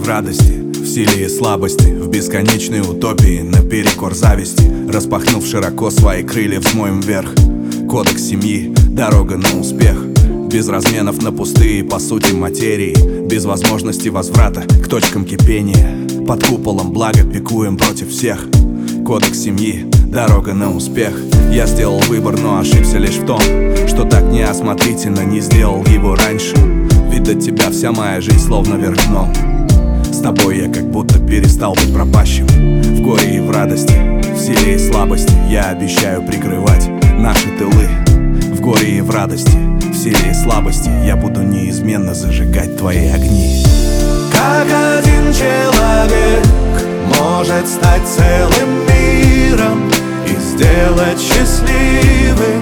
в радости, в силе и слабости, в бесконечной утопии, наперекор зависти. Распахнув широко свои крылья, взмоем вверх. Кодекс семьи, дорога на успех. Без разменов на пустые, по сути, материи. Без возможности возврата к точкам кипения. Под куполом блага пикуем против всех. Кодекс семьи, дорога на успех. Я сделал выбор, но ошибся лишь в том, что так неосмотрительно не сделал его раньше. Ведь до тебя вся моя жизнь словно вверх дном. С тобой я как будто перестал быть пропащим. В горе и в радости, в силе и слабости я обещаю прикрывать наши тылы. В горе и в радости, в силе и слабости я буду неизменно зажигать твои огни. Как один человек может стать целым миром и сделать счастливым?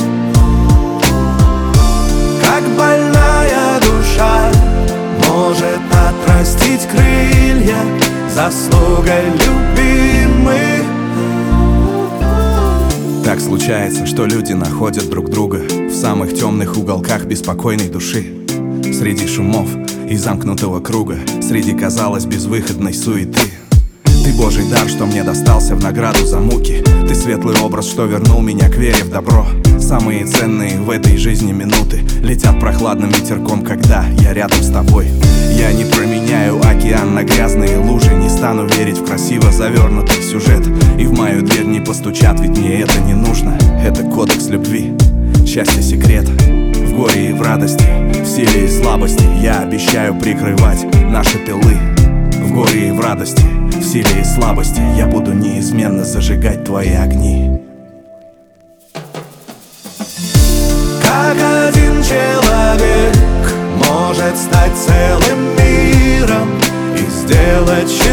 Как больная душа может отрастить крылья заслугой любимых? Так случается, что люди находят друг друга в самых темных уголках беспокойной души. Среди шумов и замкнутого круга, среди, казалось, безвыходной суеты. Ты Божий дар, что мне достался в награду за муки. Ты светлый образ, что вернул меня к вере в добро. Самые ценные в этой жизни минуты летят прохладным ветерком, когда я рядом с тобой. Я не променяю океан на грязные лужи, не стану верить в красиво завернутый сюжет. И в мою дверь не постучат, ведь мне это не нужно. Это кодекс любви, счастье секрет. В горе и в радости, в силе и слабости я обещаю прикрывать наши тылы. В горе и в радости, в силе и слабости я буду неизменно зажигать твои огни. Как один человек может стать целым миром и сделать